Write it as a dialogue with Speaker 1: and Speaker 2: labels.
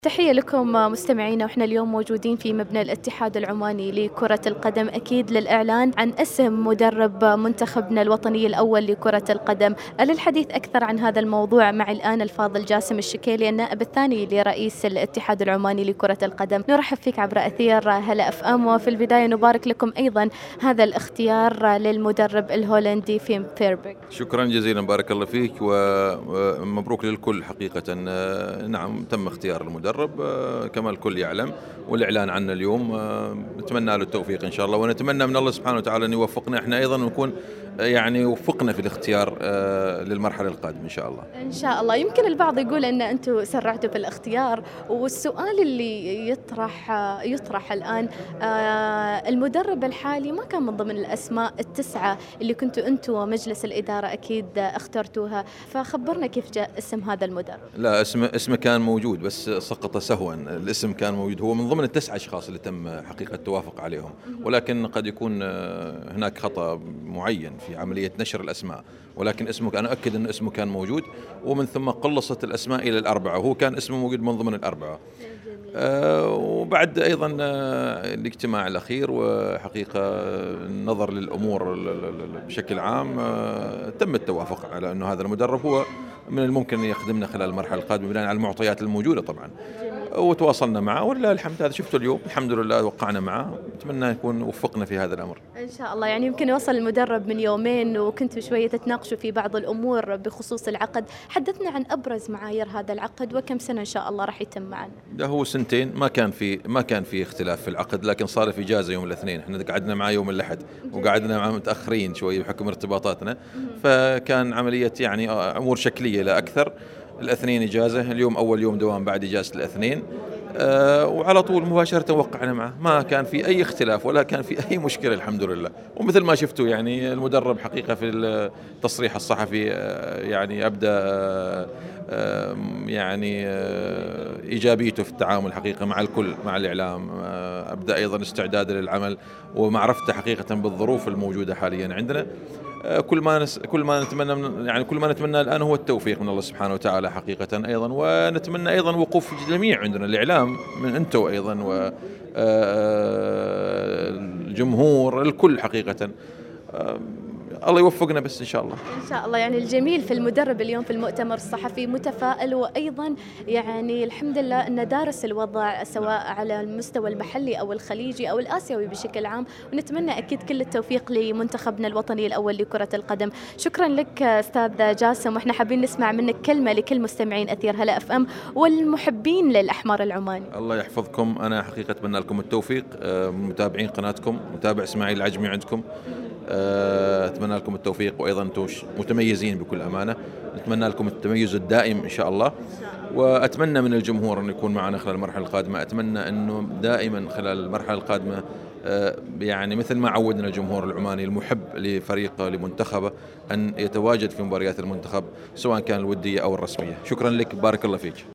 Speaker 1: تحية لكم مستمعينا، وإحنا اليوم موجودين في مبنى الاتحاد العماني لكرة القدم، أكيد للإعلان عن اسم مدرب منتخبنا الوطني الأول لكرة القدم. للحديث أكثر عن هذا الموضوع معي الآن الفاضل جاسم الشكيلي، النائب الثاني لرئيس الاتحاد العماني لكرة القدم. نرحب فيك عبر أثير هلا اف ام، وفي البداية نبارك لكم أيضا هذا الاختيار للمدرب الهولندي فيم فيربك.
Speaker 2: شكرا جزيلا، بارك الله فيك ومبروك للكل حقيقة. نعم، تم اختيار المدرب كما الكل يعلم، والإعلان عنه اليوم. نتمنى له التوفيق إن شاء الله، ونتمنى من الله سبحانه وتعالى أن يوفقنا إحنا أيضا، ونكون يعني وفقنا في الاختيار للمرحلة القادمة إن شاء الله.
Speaker 1: إن شاء الله. يمكن البعض يقول أن أنتم سرعتوا في الاختيار، والسؤال اللي يطرح الآن، المدرب الحالي ما كان من ضمن الأسماء التسعة اللي كنتوا أنتم ومجلس الإدارة أكيد اخترتوها، فخبرنا كيف جاء اسم هذا المدرب.
Speaker 2: لا، اسمه كان موجود بس سقط سهوا. الاسم كان موجود، هو من ضمن التسعة أشخاص اللي تم حقيقة التوافق عليهم، ولكن قد يكون هناك خطأ معين في عملية نشر الأسماء، ولكن اسمه أنا أؤكد أن اسمه كان موجود، ومن ثم قلصت الأسماء إلى الأربعة، وهو كان اسمه موجود من ضمن الأربعة. وبعد أيضا الاجتماع الأخير وحقيقة النظر للأمور بشكل عام، تم التوافق على أنه هذا المدرب هو من الممكن أن يخدمنا خلال المرحلة القادمة بناء على المعطيات الموجودة طبعا. وتواصلنا معه ولله الحمد، هذا شفته اليوم الحمد لله، وقعنا معه. نتمنى يكون وفقنا في هذا الأمر
Speaker 1: إن شاء الله. يعني يمكن يوصل المدرب من يومين وكنتوا شوية تتناقشوا في بعض الأمور بخصوص العقد، حدثنا عن أبرز معايير هذا العقد وكم سنة إن شاء الله راح يتم معنا.
Speaker 2: ده هو سنتين، ما كان في اختلاف في العقد، لكن صار في إجازة يوم الاثنين. احنا قعدنا معه يوم الأحد وقعدنا معه متأخرين شوي بحكم ارتباطاتنا، فكان عملية يعني أمور شكلية لا أكثر. الاثنين إجازة، اليوم أول يوم دوام بعد إجازة الاثنين. وعلى طول مباشرة وقعنا معه، ما كان في أي اختلاف ولا كان في أي مشكلة الحمد لله. ومثل ما شفتوا يعني المدرب حقيقة في التصريح الصحفي يعني أبدأ يعني إيجابيته في التعامل حقيقة مع الكل، مع الإعلام. أبدأ أيضا استعداده للعمل ومعرفته حقيقة بالظروف الموجودة حاليا عندنا. كل ما نتمنى الآن هو التوفيق من الله سبحانه وتعالى حقيقة أيضا، ونتمنى أيضا وقوف الجميع عندنا، الإعلام من أنتم أيضا والجمهور الكل حقيقة. الله يوفقنا بس إن شاء الله.
Speaker 1: إن شاء الله. يعني الجميل في المدرب اليوم في المؤتمر الصحفي متفائل، وأيضا يعني الحمد لله أنه دارس الوضع سواء على المستوى المحلي أو الخليجي أو الآسيوي بشكل عام، ونتمنى أكيد كل التوفيق لمنتخبنا الوطني الأول لكرة القدم. شكرا لك أستاذ جاسم، وإحنا حابين نسمع منك كلمة لكل مستمعين أثير هلا اف ام والمحبين للأحمر العماني.
Speaker 2: الله يحفظكم. أنا حقيقة أتمنى لكم التوفيق، متابعين قناتكم، متابع إسماعيل العجمي عندكم. أتمنى لكم التوفيق، وأيضا أنتم متميزين بكل أمانة. نتمنى لكم التميز الدائم إن شاء الله، وأتمنى من الجمهور أن يكون معنا خلال المرحلة القادمة. أتمنى أنه دائما خلال المرحلة القادمة يعني مثل ما عودنا الجمهور العماني المحب لفريقه لمنتخبه أن يتواجد في مباريات المنتخب سواء كان الودية أو الرسمية. شكرا لك، بارك الله فيك.